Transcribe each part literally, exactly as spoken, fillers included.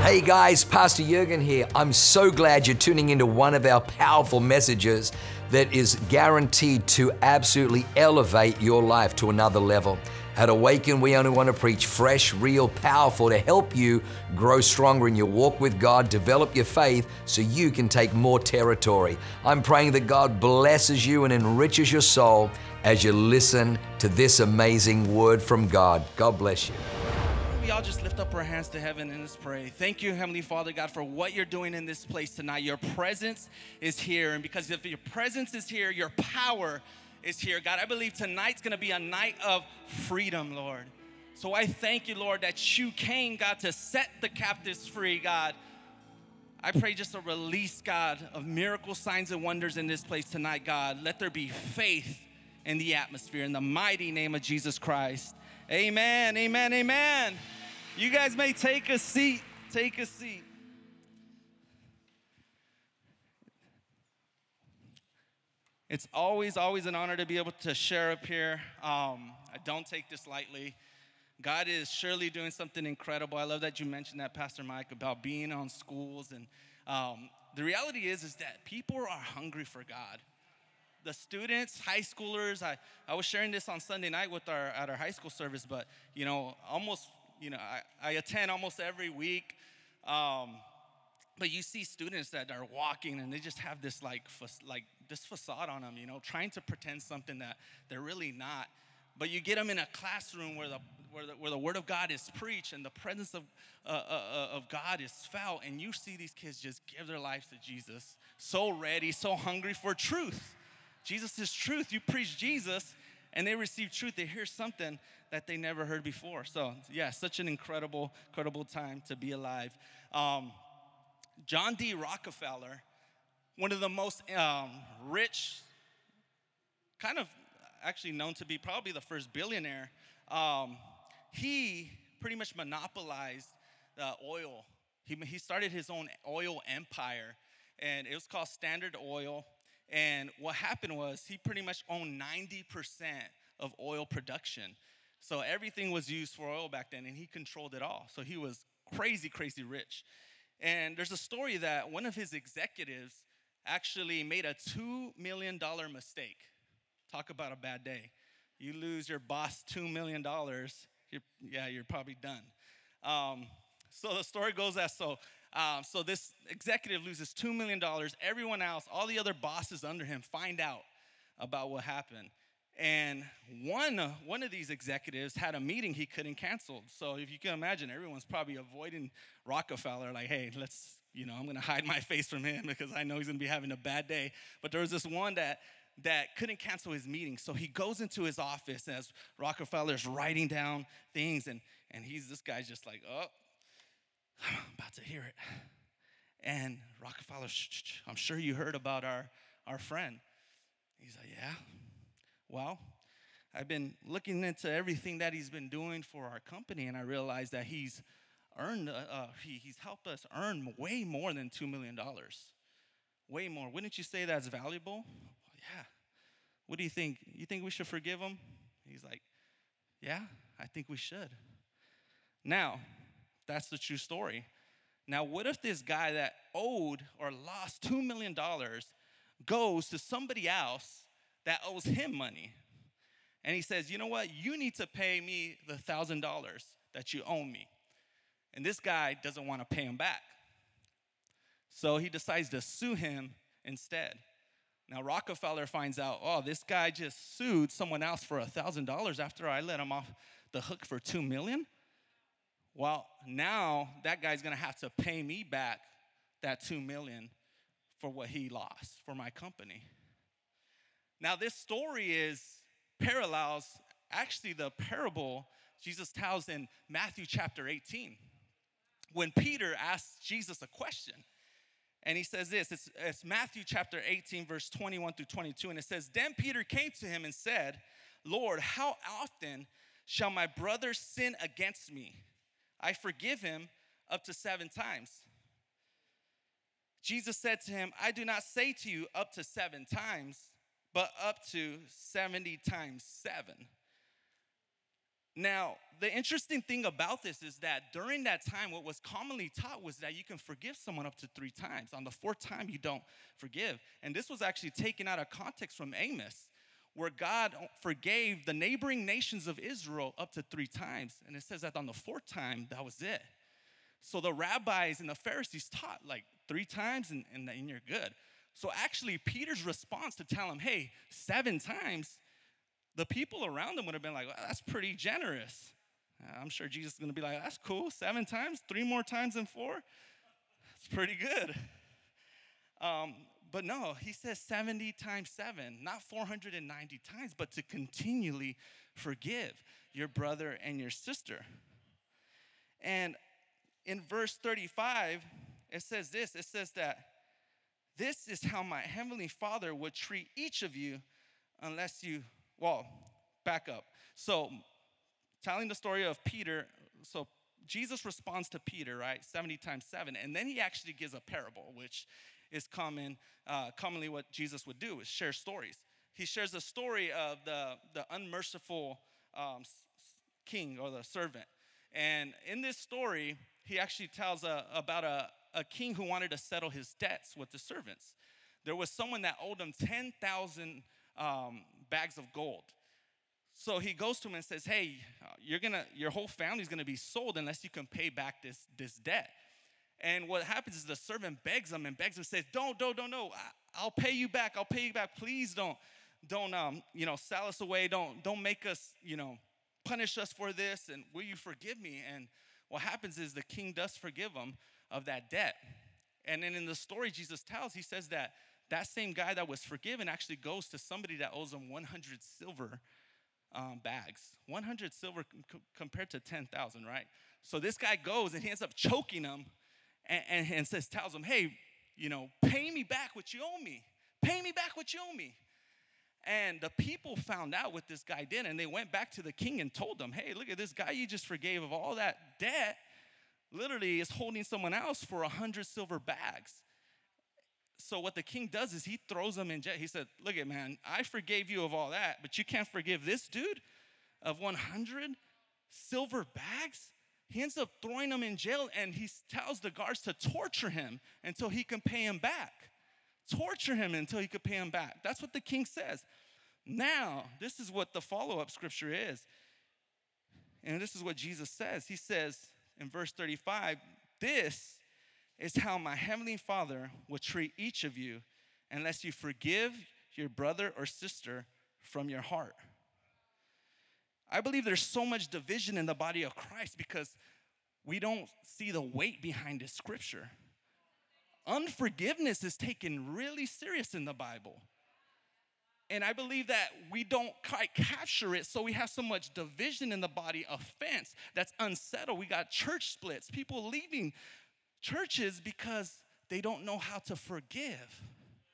Hey guys, Pastor Jurgen here. I'm so glad you're tuning into one of our powerful messages that is guaranteed to absolutely elevate your life to another level. At Awaken, we only want to preach fresh, real, powerful to help you grow stronger in your walk with God, develop your faith so you can take more territory. I'm praying that God blesses you and enriches your soul as you listen to this amazing word from God. God bless you. We all just lift up our hands to heaven and let's pray. Thank you, Heavenly Father, God, for what you're doing in this place tonight. Your presence is here, and because if your presence is here, your power is here. God, I believe tonight's going to be a night of freedom, Lord. So I thank you, Lord, that you came, God, to set the captives free, God. I pray just a release, God, of miracle signs and wonders in this place tonight, God. Let there be faith in the atmosphere in the mighty name of Jesus Christ. Amen, amen, amen. You guys may take a seat. Take a seat. It's always, always an honor to be able to share up here. Um, I don't take this lightly. God is surely doing something incredible. I love that you mentioned that, Pastor Mike, about being on schools. And um, the reality is, is that people are hungry for God. The students, high schoolers, I, I was sharing this on Sunday night with our at our high school service, but, you know, almost, you know, I, I attend almost every week. Um, but you see students that are walking and they just have this like, fa- like this facade on them, you know, trying to pretend something that they're really not. But you get them in a classroom where the where the, where the Word of God is preached and the presence of uh, uh, of God is felt, and you see these kids just give their lives to Jesus, so ready, so hungry for truth. Jesus is truth. You preach Jesus, and they receive truth. They hear something that they never heard before. So, yeah, such an incredible, incredible time to be alive. Um, John D. Rockefeller, one of the most um, rich, kind of actually known to be probably the first billionaire, um, he pretty much monopolized the oil. He, he started his own oil empire, and it was called Standard Oil. And what happened was he pretty much owned ninety percent of oil production. So everything was used for oil back then, and he controlled it all. So he was crazy, crazy rich. And there's a story that one of his executives actually made a two million dollars mistake. Talk about a bad day. You lose your boss two million dollars, you're, yeah, you're probably done. Um, so the story goes as so. Um, so this executive loses two million dollars. Everyone else, all the other bosses under him, find out about what happened. And one, uh, one of these executives had a meeting he couldn't cancel. So if you can imagine, everyone's probably avoiding Rockefeller, like, hey, let's, you know, I'm going to hide my face from him because I know he's going to be having a bad day. But there was this one that that couldn't cancel his meeting. So he goes into his office as Rockefeller's writing down things, and, and he's, this guy's just like, oh, I'm about to hear it. And Rockefeller, shh, shh, shh, I'm sure you heard about our, our friend. He's like, yeah. Well, I've been looking into everything that he's been doing for our company, and I realized that he's earned, uh, uh, he, he's helped us earn way more than two million dollars. Way more. Wouldn't you say that's valuable? Well, yeah. What do you think? You think we should forgive him? He's like, yeah, I think we should. Now, that's the true story. Now, what if this guy that owed or lost two million dollars goes to somebody else that owes him money? And he says, you know what? You need to pay me the one thousand dollars that you owe me. And this guy doesn't want to pay him back. So he decides to sue him instead. Now, Rockefeller finds out, oh, this guy just sued someone else for one thousand dollars after I let him off the hook for two million dollars. Well, now that guy's going to have to pay me back that two million dollars for what he lost for my company. Now, this story is parallels actually the parable Jesus tells in Matthew chapter eighteen. When Peter asks Jesus a question, and he says this, it's, it's Matthew chapter eighteen, verse twenty-one through twenty-two, and it says, then Peter came to him and said, Lord, how often shall my brother sin against me? I forgive him up to seven times. Jesus said to him, I do not say to you up to seven times, but up to seventy times seven. Now, the interesting thing about this is that during that time, what was commonly taught was that you can forgive someone up to three times. On the fourth time, you don't forgive. And this was actually taken out of context from Amos, where God forgave the neighboring nations of Israel up to three times. And it says that on the fourth time, that was it. So the rabbis and the Pharisees taught like three times and, and, and you're good. So actually, Peter's response to tell him, hey, seven times, the people around him would have been like, well, that's pretty generous. I'm sure Jesus is going to be like, that's cool. Seven times, three more times than four. That's pretty good. Um, but no, he says seventy times seven, not four hundred ninety times, but to continually forgive your brother and your sister. And in verse thirty-five, it says this. It says that this is how my heavenly Father would treat each of you unless you, well, back up. So telling the story of Peter, so Jesus responds to Peter, right, seventy times seven, and then he actually gives a parable, which is common, uh, commonly what Jesus would do, is share stories. He shares the story of the, the unmerciful um, king or the servant. And in this story, he actually tells a, about a, a king who wanted to settle his debts with the servants. There was someone that owed him ten thousand um, bags of gold. So he goes to him and says, hey, you're gonna, your whole family's gonna be sold unless you can pay back this, this debt. And what happens is the servant begs him and begs him, says, don't, don't, don't, no, I'll pay you back, I'll pay you back. Please don't, don't, um, you know, sell us away. Don't, don't make us, you know, punish us for this. And will you forgive me? And what happens is the king does forgive him of that debt. And then in the story Jesus tells, he says that that same guy that was forgiven actually goes to somebody that owes him one hundred silver um, bags. one hundred silver c- compared to ten thousand, right? So this guy goes and he ends up choking him and, and, and says, tells him, hey, you know, pay me back what you owe me. Pay me back what you owe me. And the people found out what this guy did, and they went back to the king and told him, hey, look at this guy you just forgave of all that debt, literally is holding someone else for one hundred silver bags. So what the king does is he throws them in jail. He said, look at, man, I forgave you of all that, but you can't forgive this dude of one hundred silver bags? He ends up throwing him in jail, and he tells the guards to torture him until he can pay him back. Torture him until he could pay him back. That's what the king says. Now, this is what the follow-up scripture is. And this is what Jesus says. He says in verse thirty-five, this is how my heavenly Father will treat each of you unless you forgive your brother or sister from your heart. I believe there's so much division in the body of Christ because we don't see the weight behind this scripture. Unforgiveness is taken really serious in the Bible. And I believe that we don't quite capture it, so we have so much division in the body, offense that's unsettled. We got church splits, people leaving churches because they don't know how to forgive.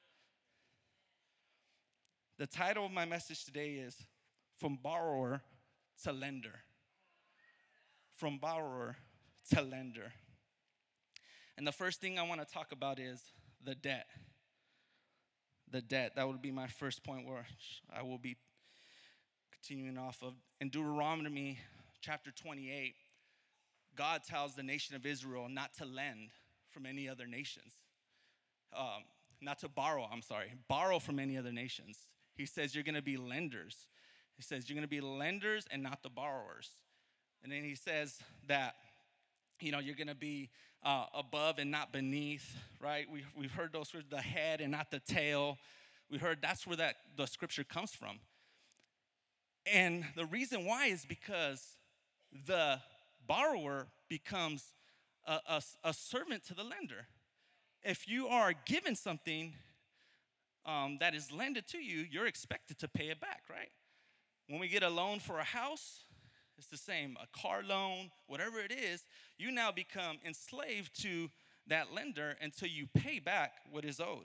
The title of my message today is From Borrower to Lender. From Borrower to Lender. And the first thing I want to talk about is the debt. The debt. That would be my first point where I will be continuing off of. In Deuteronomy chapter twenty-eight, God tells the nation of Israel not to lend from any other nations. Um, not to borrow, I'm sorry. Borrow from any other nations. He says you're going to be lenders. He says you're going to be lenders and not the borrowers. And then he says that, you know, you're going to be uh, above and not beneath, right? We, we've heard those words, the head and not the tail. We heard that's where that the scripture comes from. And the reason why is because the borrower becomes a, a, a servant to the lender. If you are given something um, that is lended to you, you're expected to pay it back, right? When we get a loan for a house, it's the same, a car loan, whatever it is, you now become enslaved to that lender until you pay back what is owed.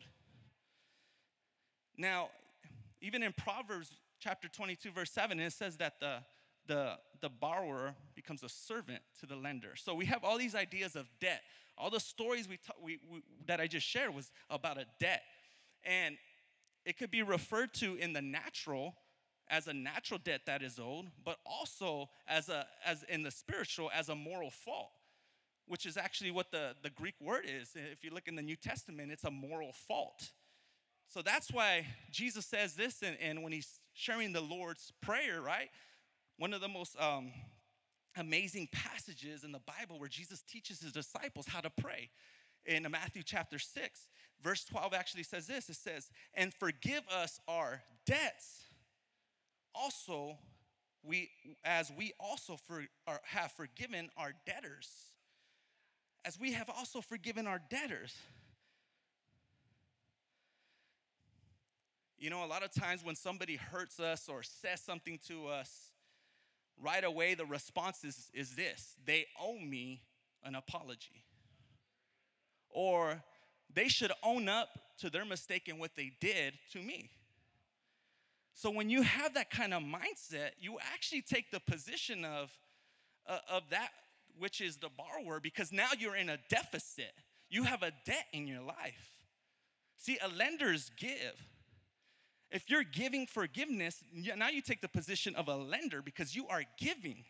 Now, even in Proverbs chapter twenty-two, verse seven, it says that the, the, the borrower becomes a servant to the lender. So we have all these ideas of debt. All the stories we, ta- we, we that I just shared was about a debt. And it could be referred to in the natural as a natural debt that is owed, but also as a as in the spiritual as a moral fault, which is actually what the, the Greek word is. If you look in the New Testament, it's a moral fault. So that's why Jesus says this, and, and when he's sharing the Lord's Prayer, right? One of the most um, amazing passages in the Bible where Jesus teaches his disciples how to pray. In Matthew chapter six, verse twelve actually says this. It says, and forgive us our debts, also we, as we also for, are, have forgiven our debtors. As we have also forgiven our debtors. You know, a lot of times when somebody hurts us or says something to us, right away the response is, is this: they owe me an apology. Or they should own up to their mistake and what they did to me. So when you have that kind of mindset, you actually take the position of, uh, of that which is the borrower, because now you're in a deficit. You have a debt in your life. See, a lenders give. If you're giving forgiveness, now you take the position of a lender because you are giving.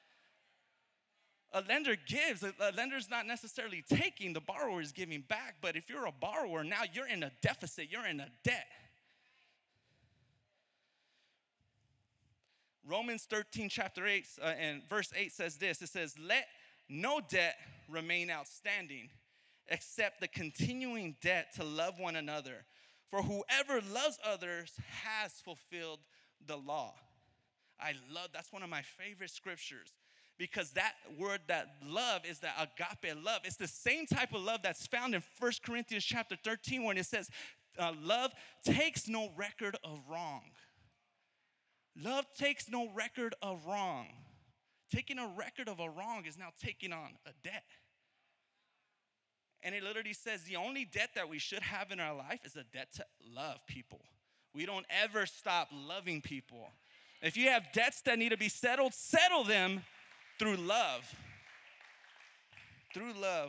A lender gives. A lender's not necessarily taking. The borrower is giving back. But if you're a borrower, now you're in a deficit. You're in a debt. Romans thirteen, chapter eight, uh, and verse eight says this. It says, let no debt remain outstanding except the continuing debt to love one another. For whoever loves others has fulfilled the law. I love, that's one of my favorite scriptures, because that word, that love, is the agape love. It's the same type of love that's found in First Corinthians chapter thirteen, when it says, uh, love takes no record of wrong. Love takes no record of wrong. Taking a record of a wrong is now taking on a debt. And it literally says the only debt that we should have in our life is a debt to love people. We don't ever stop loving people. If you have debts that need to be settled, settle them through love. Through love.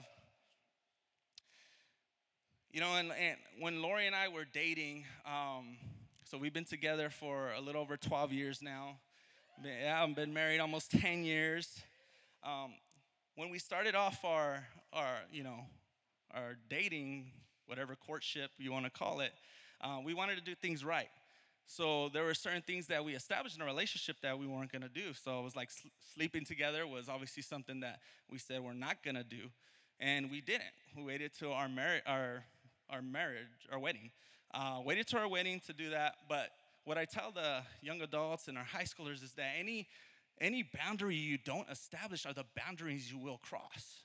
You know, and, and when Lori and I were dating, um, so we've been together for a little over twelve years now. Yeah, I've been married almost ten years. Um, when we started off our, our, you know, our dating, whatever courtship you want to call it, uh, we wanted to do things right. So there were certain things that we established in a relationship that we weren't going to do. So it was like sl- sleeping together was obviously something that we said we're not going to do. And we didn't. We waited till our, mar- our, our marriage, our wedding. Uh, waited till our wedding to do that. But what I tell the young adults and our high schoolers is that any, any boundary you don't establish are the boundaries you will cross.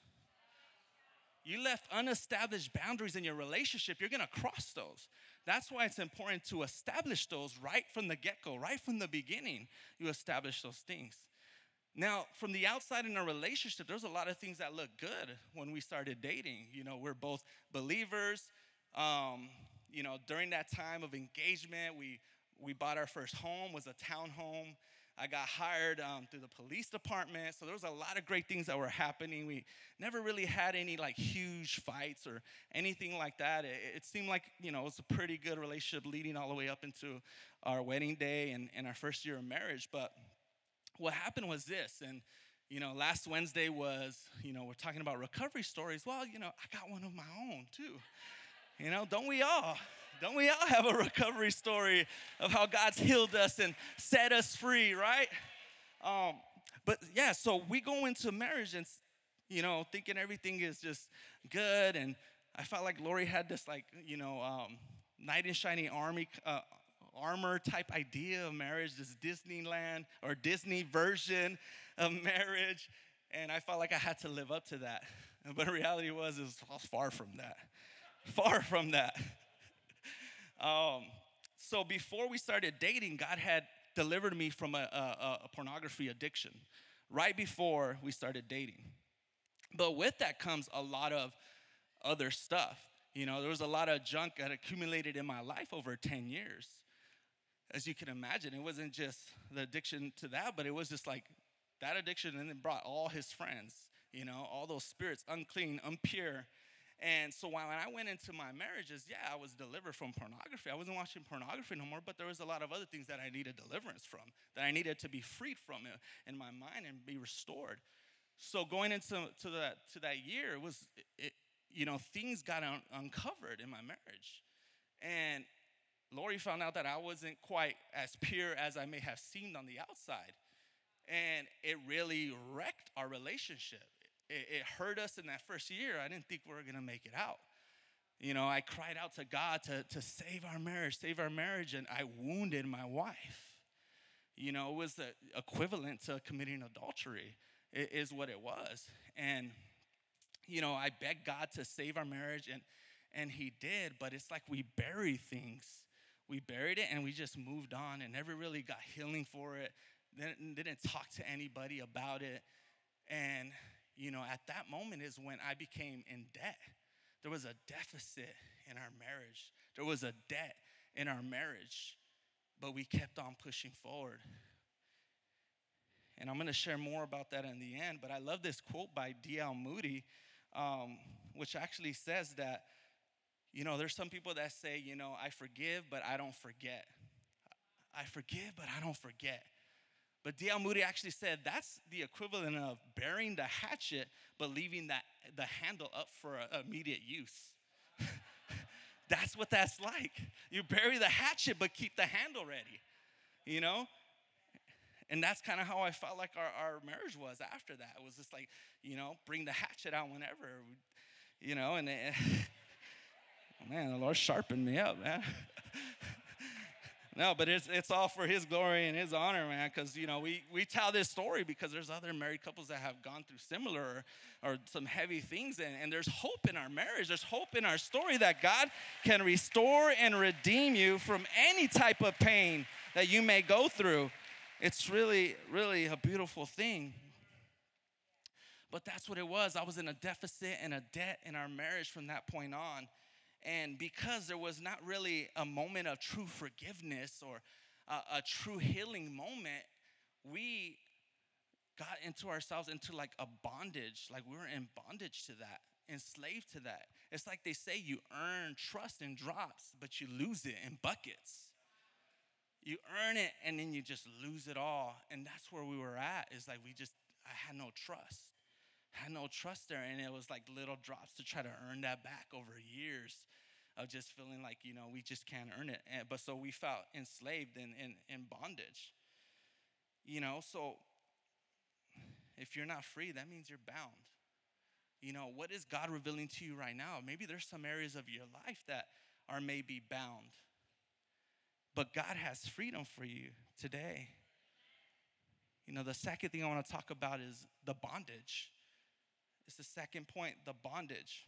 You left unestablished boundaries in your relationship, you're going to cross those. That's why it's important to establish those right from the get-go, right from the beginning. You establish those things. Now, from the outside in a relationship, there's a lot of things that look good when we started dating. You know, we're both believers. Um, you know, during that time of engagement, we we bought our first home, was a townhome. I got hired um, through the police department. So there was a lot of great things that were happening. We never really had any like huge fights or anything like that. It, it seemed like, you know, it was a pretty good relationship leading all the way up into our wedding day and, and our first year of marriage. But what happened was this, and, you know, last Wednesday was, you know, we're talking about recovery stories. Well, you know, I got one of my own too. You know, don't we all? Don't we all have a recovery story of how God's healed us and set us free, right? Um, but yeah, so we go into marriage and, you know, thinking everything is just good. And I felt like Lori had this, like, you know, um, knight in shining army, uh, armor type idea of marriage, this Disneyland or Disney version of marriage. And I felt like I had to live up to that. But the reality was, it was far from that. Far from that. Um, so before we started dating, God had delivered me from a, a, a pornography addiction right before we started dating. But with that comes a lot of other stuff. You know, there was a lot of junk that accumulated in my life over ten years. As you can imagine, it wasn't just the addiction to that, but it was just like that addiction, and it brought all his friends, you know, all those spirits, unclean, impure. And so when I went into my marriages, yeah, I was delivered from pornography. I wasn't watching pornography no more, but there was a lot of other things that I needed deliverance from, that I needed to be freed from in my mind and be restored. So going into to that to that year, it was, it, you know, things got un- uncovered in my marriage. And Lori found out that I wasn't quite as pure as I may have seemed on the outside. And it really wrecked our relationship. It, it hurt us in that first year. I didn't think we were going to make it out. You know, I cried out to God to, to save our marriage, save our marriage, and I wounded my wife. You know, it was the equivalent to committing adultery, it is what it was. And, you know, I begged God to save our marriage, and, and he did, but it's like we bury things. We buried it, and we just moved on and never really got healing for it. Didn't, didn't talk to anybody about it. And, you know, at that moment is when I became in debt. There was a deficit in our marriage. There was a debt in our marriage, but we kept on pushing forward. And I'm going to share more about that in the end, but I love this quote by D L Moody, um, which actually says that, you know, there's some people that say, you know, I forgive, but I don't forget. I forgive, but I don't forget. But D L Moody actually said that's the equivalent of burying the hatchet, but leaving that, the handle up for uh, immediate use. That's what that's like. You bury the hatchet, but keep the handle ready, you know? And that's kind of how I felt like our, our marriage was after that. It was just like, you know, bring the hatchet out whenever, you know, and it, man, the Lord sharpened me up, man. No, but it's it's all for his glory and his honor, man, because, you know, we, we tell this story because there's other married couples that have gone through similar or, or some heavy things, and, and there's hope in our marriage. There's hope in our story that God can restore and redeem you from any type of pain that you may go through. It's really, really a beautiful thing. But that's what it was. I was in a deficit and a debt in our marriage from that point on. And because there was not really a moment of true forgiveness or a, a true healing moment, we got into ourselves into like a bondage. Like we were in bondage to that, enslaved to that. It's like they say you earn trust in drops, but you lose it in buckets. You earn it and then you just lose it all. And that's where we were at. It's like we just, I had no trust. I had no trust there, and it was like little drops to try to earn that back over years of just feeling like, you know, we just can't earn it. And, but so we felt enslaved in, in, in bondage. You know, so if you're not free, that means you're bound. You know, what is God revealing to you right now? Maybe there's some areas of your life that are maybe bound. But God has freedom for you today. You know, the second thing I want to talk about is the bondage. It's the second point, the bondage.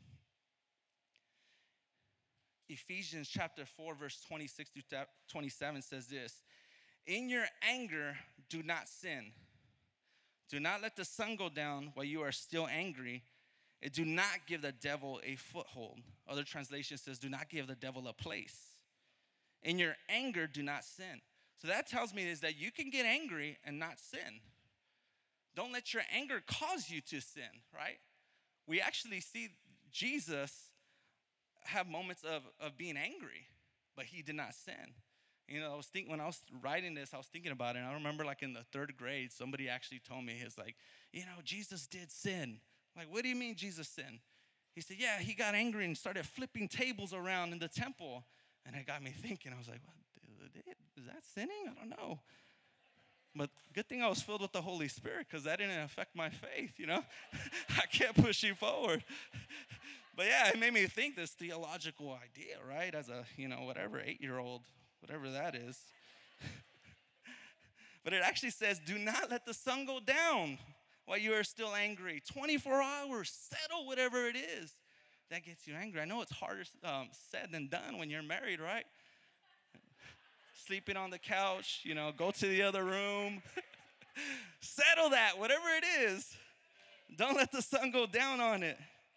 Ephesians chapter four, verse twenty-six through twenty-seven says this: in your anger, do not sin. Do not let the sun go down while you are still angry. And do not give the devil a foothold. Other translation says, do not give the devil a place. In your anger, do not sin. So that tells me is that you can get angry and not sin. Don't let your anger cause you to sin, right? We actually see Jesus have moments of, of being angry, but he did not sin. You know, I was thinking, when I was writing this, I was thinking about it, and I remember like in the third grade, somebody actually told me, he's like, you know, Jesus did sin. I'm like, what do you mean Jesus sinned? He said, yeah, he got angry and started flipping tables around in the temple. And it got me thinking. I was like, what, is that sinning? I don't know. But good thing I was filled with the Holy Spirit, because that didn't affect my faith, you know. I kept pushing forward. But yeah, it made me think this theological idea, right? As a, you know, whatever, eight-year-old, whatever that is. But it actually says, do not let the sun go down while you are still angry. twenty-four hours, settle whatever it is that gets you angry. I know it's harder um, said than done when you're married, right? Sleeping on the couch, you know, go to the other room. Settle that, whatever it is. Don't let the sun go down on it.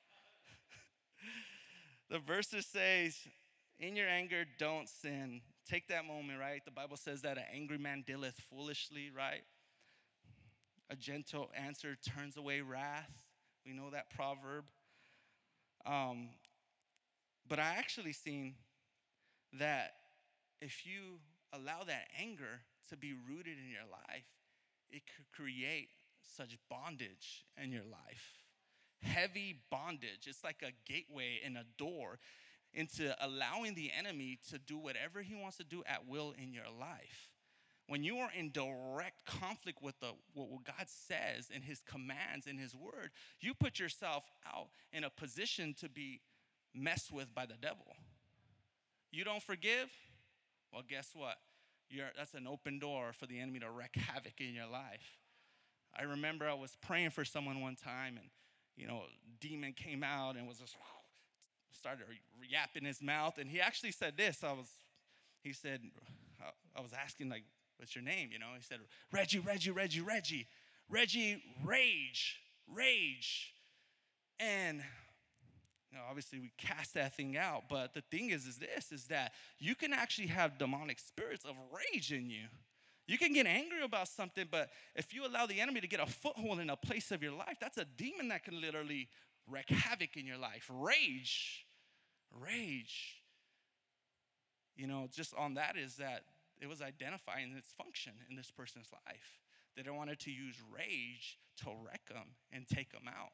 The verses says, in your anger, don't sin. Take that moment, right? The Bible says that an angry man dealeth foolishly, right? A gentle answer turns away wrath. We know that proverb. Um, But I actually seen that if you allow that anger to be rooted in your life, it could create such bondage in your life. Heavy bondage. It's like a gateway and a door into allowing the enemy to do whatever he wants to do at will in your life. When you are in direct conflict with the, what God says and his commands and his word, you put yourself out in a position to be messed with by the devil. You don't forgive? Well, guess what? You're, that's an open door for the enemy to wreak havoc in your life. I remember I was praying for someone one time, and, you know, a demon came out and was just started yapping his mouth. And he actually said this. I was, he said, I was asking, like, what's your name? You know, he said, Reggie, Reggie, Reggie, Reggie, Reggie, rage, rage. And, you know, obviously we cast that thing out. But the thing is, is this, is that you can actually have demonic spirits of rage in you. You can get angry about something, but if you allow the enemy to get a foothold in a place of your life, that's a demon that can literally wreak havoc in your life. Rage, rage. You know, just on that is that it was identifying its function in this person's life. That they wanted to use rage to wreck them and take them out.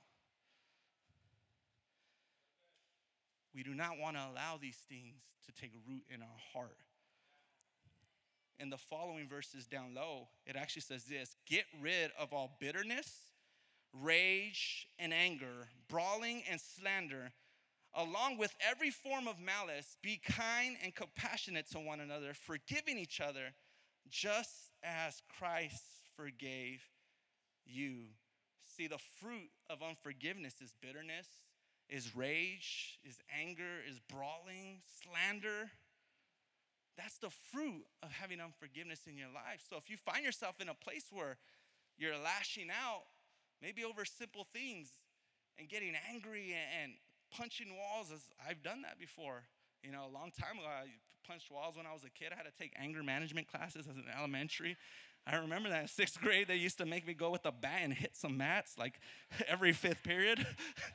We do not want to allow these things to take root in our heart. In the following verses down low, it actually says this: get rid of all bitterness, rage, and anger, brawling and slander, along with every form of malice. Be kind and compassionate to one another, forgiving each other, just as Christ forgave you. See, the fruit of unforgiveness is bitterness, is rage, is anger, is brawling, slander. That's the fruit of having unforgiveness in your life. So if you find yourself in a place where you're lashing out, maybe over simple things, and getting angry and punching walls, as I've done that before. You know, a long time ago, I punched walls when I was a kid. I had to take anger management classes as an elementary. I remember that in sixth grade, they used to make me go with a bat and hit some mats like every fifth period.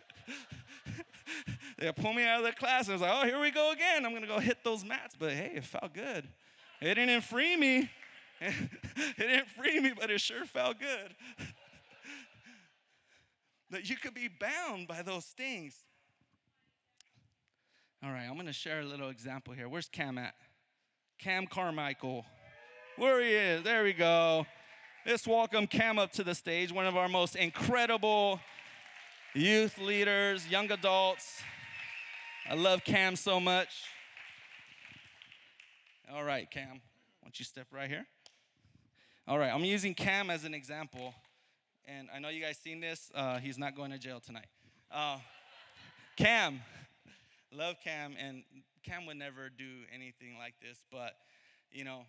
They pulled me out of the class, and I was like, oh, here we go again. I'm going to go hit those mats. But, hey, it felt good. It didn't free me. It didn't free me, but it sure felt good. That you could be bound by those things. All right, I'm going to share a little example here. Where's Cam at? Cam Carmichael. Where he is. There we go. Let's welcome Cam up to the stage, one of our most incredible youth leaders, young adults. I love Cam so much. All right, Cam, why don't you step right here? All right, I'm using Cam as an example. And I know you guys seen this. Uh, he's not going to jail tonight. Uh, Cam, love Cam. And Cam would never do anything like this. But, you know,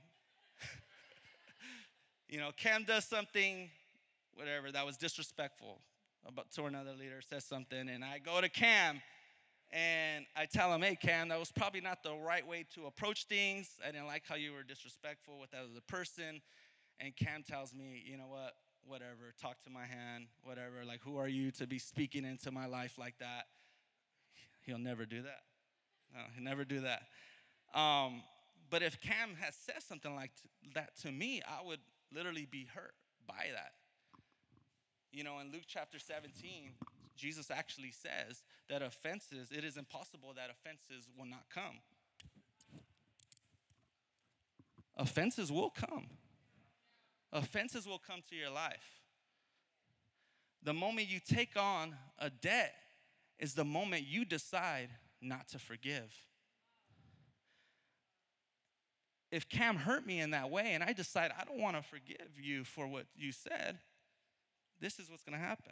you know, Cam does something, whatever, that was disrespectful about to another leader, says something. And I go to Cam, and I tell him, hey, Cam, that was probably not the right way to approach things. I didn't like how you were disrespectful with that other person. And Cam tells me, you know what, whatever, talk to my hand, whatever. Like, who are you to be speaking into my life like that? He'll never do that. No, he'll never do that. Um, but if Cam has said something like that to me, I would literally be hurt by that. You know, in Luke chapter seventeen, Jesus actually says that offenses, it is impossible that offenses will not come. Offenses will come. Offenses will come to your life. The moment you take on a debt is the moment you decide not to forgive. If Cam hurt me in that way and I decide I don't want to forgive you for what you said, this is what's going to happen.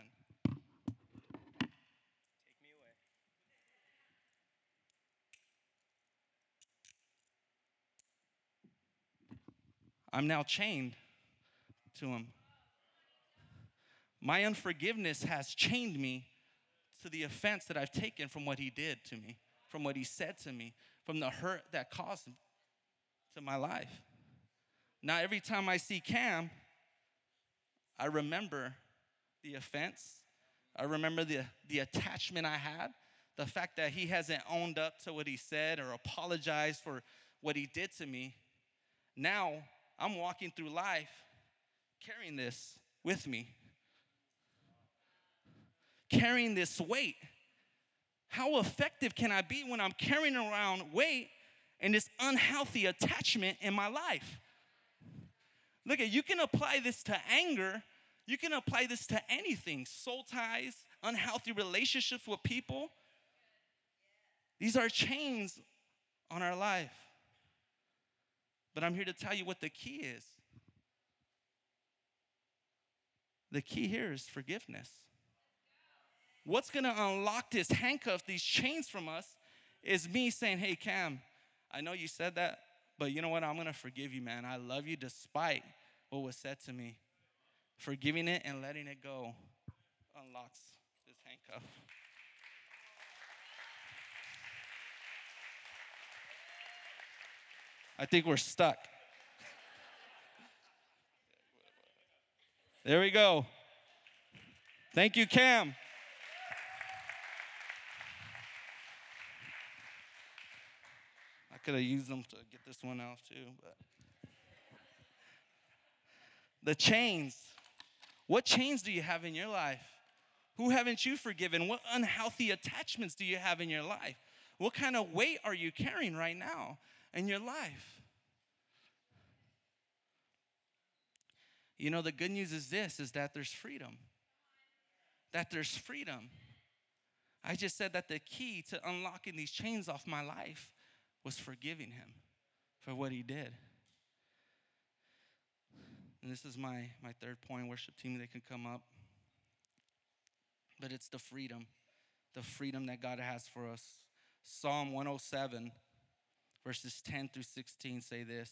I'm now chained to him. My unforgiveness has chained me to the offense that I've taken from what he did to me, from what he said to me, from the hurt that caused him to my life. Now, every time I see Cam, I remember the offense. I remember the, the attachment I had the fact that he hasn't owned up to what he said or apologized for what he did to me, now I'm walking through life carrying this with me. Carrying this weight. How effective can I be when I'm carrying around weight and this unhealthy attachment in my life? Look at, you can apply this to anger. You can apply this to anything. Soul ties, unhealthy relationships with people. These are chains on our life. But I'm here to tell you what the key is. The key here is forgiveness. What's going to unlock this handcuff, these chains from us, is me saying, hey, Cam, I know you said that, but you know what? I'm going to forgive you, man. I love you despite what was said to me. Forgiving it and letting it go unlocks this handcuff. I think we're stuck. There we go. Thank you, Cam. I could have used them to get this one out too, but the chains. What chains do you have in your life? Who haven't you forgiven? What unhealthy attachments do you have in your life? What kind of weight are you carrying right now in your life? You know, the good news is this, is that there's freedom. That there's freedom. I just said that the key to unlocking these chains off my life was forgiving him for what he did. And this is my, my third point. Worship team, they can come up. But it's the freedom, the freedom that God has for us. Psalm one oh seven, verses ten through sixteen say this.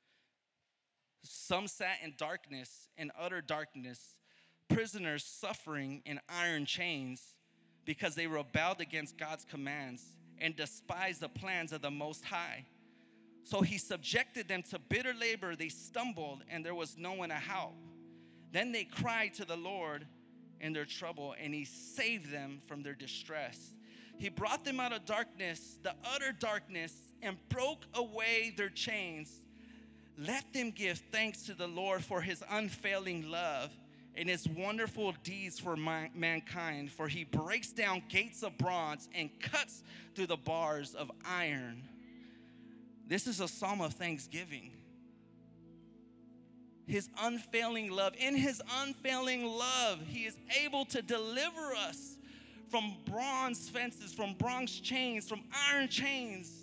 Some sat in darkness, in utter darkness, prisoners suffering in iron chains because they rebelled against God's commands and despised the plans of the Most High. So he subjected them to bitter labor. They stumbled, and there was no one to help. Then they cried to the Lord in their trouble, and he saved them from their distress. He brought them out of darkness, the utter darkness, and broke away their chains. Let them give thanks to the Lord for his unfailing love and his wonderful deeds for my, mankind. For he breaks down gates of bronze and cuts through the bars of iron. This is a psalm of thanksgiving. His unfailing love. In his unfailing love, he is able to deliver us from bronze fences, from bronze chains, from iron chains.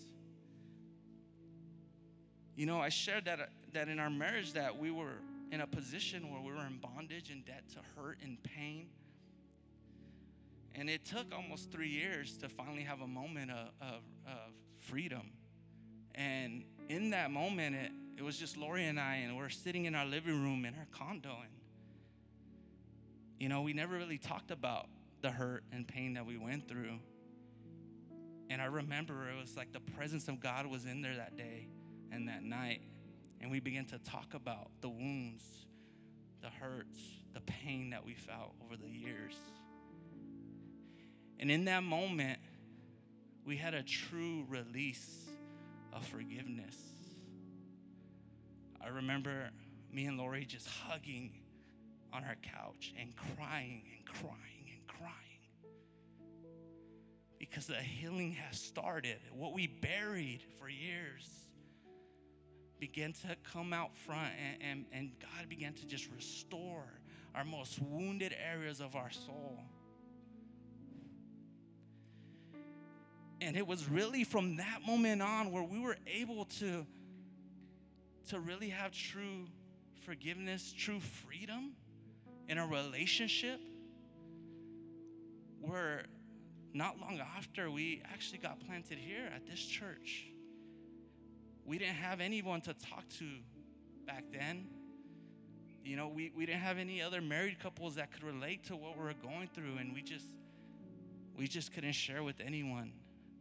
You know, I shared that, that in our marriage that we were in a position where we were in bondage and debt to hurt and pain. And it took almost three years to finally have a moment of, of, of freedom. And in that moment, it, it was just Lori and I, and we're sitting in our living room in our condo. And, you know, we never really talked about the hurt and pain that we went through. And I remember it was like the presence of God was in there that day and that night. And we began to talk about the wounds, the hurts, the pain that we felt over the years. And in that moment, we had a true release of forgiveness. I remember me and Lori just hugging on our couch and crying and crying and crying. Because the healing has started. What we buried for years began to come out front, and, and, and God began to just restore our most wounded areas of our soul. And it was really from that moment on where we were able to, to really have true forgiveness, true freedom in a relationship, where not long after we actually got planted here at this church. We didn't have anyone to talk to back then. You know, we, we didn't have any other married couples that could relate to what we were going through, and we just we just couldn't share with anyone.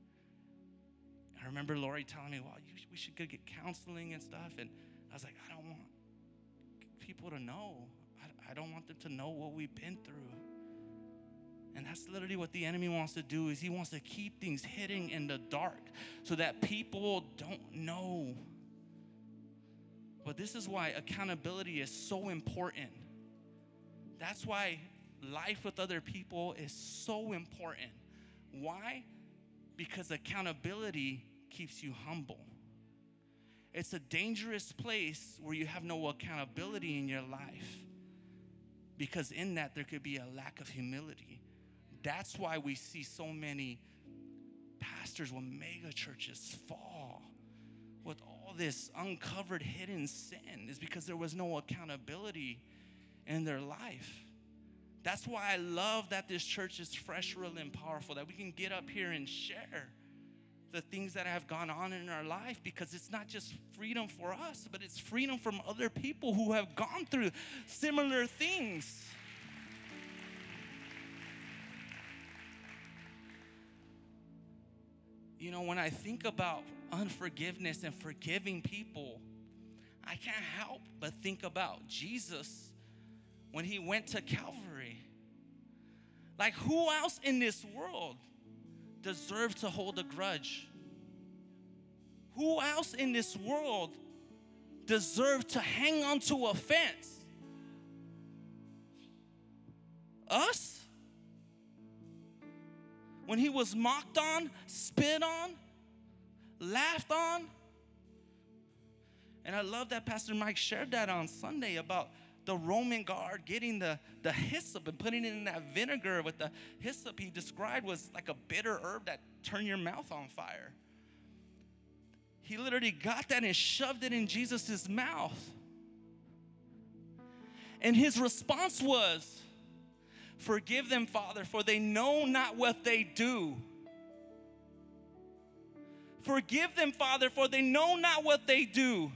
I remember Lori telling me, well, you, we should go get counseling and stuff. And I was like, I don't want people to know. I, I don't want them to know what we've been through. And that's literally what the enemy wants to do, is he wants to keep things hidden in the dark so that people don't know. But this is why accountability is so important. That's why life with other people is so important. Why? Because accountability keeps you humble. It's a dangerous place where you have no accountability in your life, because in that there could be a lack of humility. That's why we see so many pastors with mega churches fall with all this uncovered hidden sin, is because there was no accountability in their life. That's why I love that this church is fresh, real, and powerful, that we can get up here and share the things that have gone on in our life, because it's not just freedom for us, but it's freedom from other people who have gone through similar things. You know, when I think about unforgiveness and forgiving people, I can't help but think about Jesus when he went to Calvary. Like, who else in this world deserved to hold a grudge? Who else in this world deserved to hang on to a fence? Us? When he was mocked on, spit on, laughed on. And I love that Pastor Mike shared that on Sunday about the Roman guard getting the, the hyssop and putting it in that vinegar with the hyssop he described was like a bitter herb that turned your mouth on fire. He literally got that and shoved it in Jesus' mouth. And his response was, "Forgive them, Father, for they know not what they do." Forgive them, Father, for they know not what they do.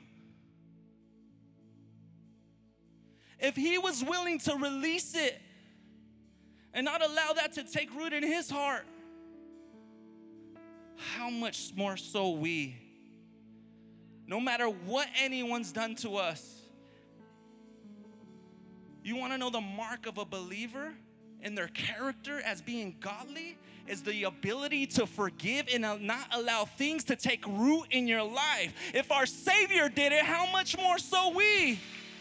If he was willing to release it and not allow that to take root in his heart, how much more so we? No matter what anyone's done to us. You want to know the mark of a believer and their character as being godly is the ability to forgive and not allow things to take root in your life. If our Savior did it, how much more so we?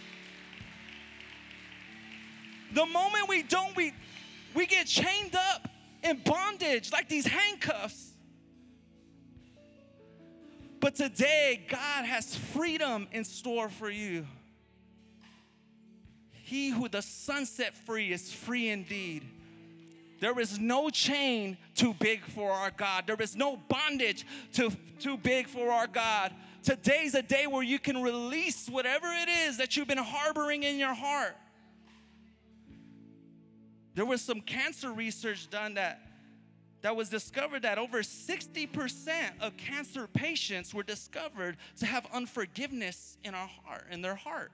The moment we don't, we, we get chained up in bondage like these handcuffs. But today, God has freedom in store for you. He who the Son set free is free indeed. There is no chain too big for our God. There is no bondage too, too big for our God. Today's a day where you can release whatever it is that you've been harboring in your heart. There was some cancer research done that, that was discovered that over sixty percent of cancer patients were discovered to have unforgiveness in our heart, in their heart.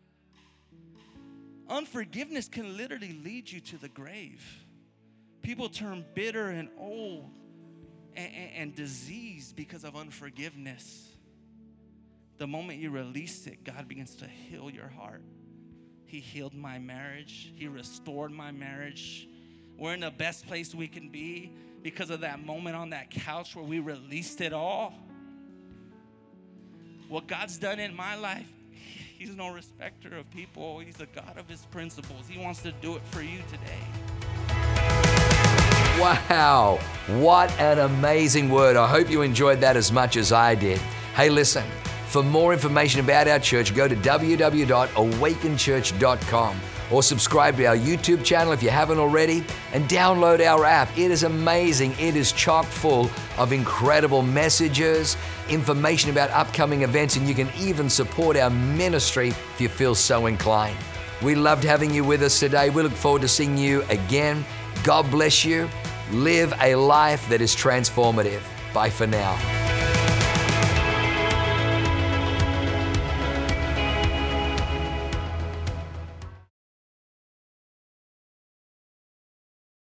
Unforgiveness can literally lead you to the grave. People turn bitter and old and, and, and diseased because of unforgiveness. The moment you release it, God begins to heal your heart. He healed my marriage. He restored my marriage. We're in the best place we can be because of that moment on that couch where we released it all. What God's done in my life, He's no respecter of people. He's a God of his principles. He wants to do it for you today. Wow, what an amazing word. I hope you enjoyed that as much as I did. Hey, listen, for more information about our church, go to w w w dot awaken church dot com or subscribe to our YouTube channel if you haven't already, and download our app. It is amazing. It is chock full of incredible messages, information about upcoming events, and you can even support our ministry if you feel so inclined. We loved having you with us today. We look forward to seeing you again. God bless you. Live a life that is transformative. Bye for now.